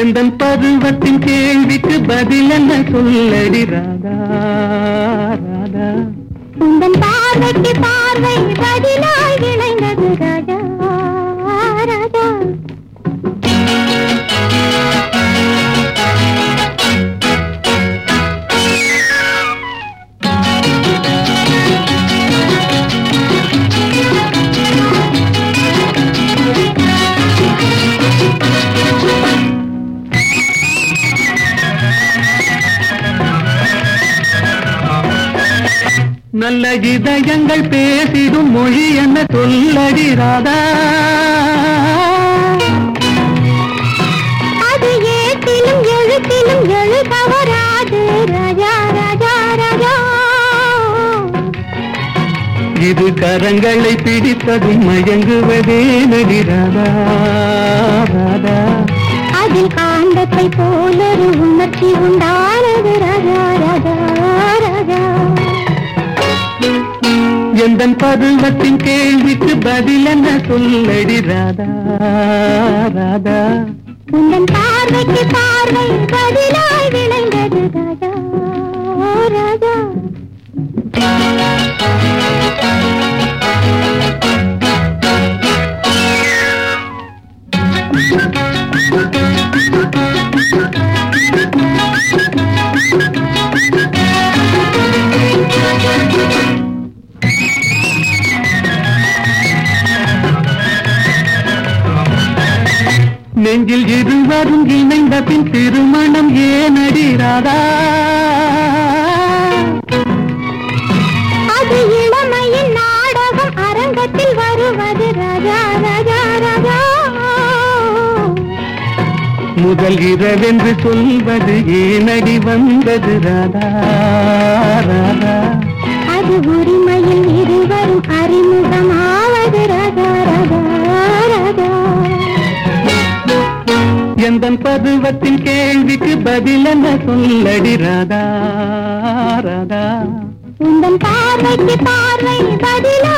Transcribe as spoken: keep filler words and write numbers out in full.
எந்தன் பருவத்தின் கேள்விக்கு பதில் என்ன சொல்லடி ராதா ராதா. உந்தன் பார்வைக்கு பார்வை பதிலாய் விளைந்தது ராஜா ராஜா. நல்ல இதயங்கள் பேசிடும் மொழி என்ன சொல்லடி ராதா. அது ஏட்டிலும் எழுத்திலும் எழுதவராது ராஜா ராஜா ராஜா. இது கரங்களை பிடித்ததும் மயங்குவதே நடி ராதா ராதா. அதில் காந்தத்தை போலொரு உணர்ச்சி உண்டானது ராஜா ராஜா ராஜா. எந்தன் பருவத்தின் கேள்விக்கு பதில் என்ன சொல்லடி ராதா ராதா. உந்தன் பார்வைக்கு பார்வை பதிலாய் விளைந்தது ராஜா ராஜா. நெஞ்சில் இருவரும் இணைந்த பின் திருமணம் ஏனடி ராதா. அது இளமையின் நாடகம் அரங்கத்தில் வருவது ராஜா ராஜா ராஜா. முதல் இரவென்று சொல்வது ஏனடி வந்தது ராதா ராதா. அது உரிமையில் இருவரும் அறிமுகமாவது ராஜா ராஜா ராஜா. எந்தன் பருவத்தின் கேள்விக்கு பதில் என்ன சொல்லடி ராதா ராதா. உந்தன் பார்வைக்கு பார்வை பதிலா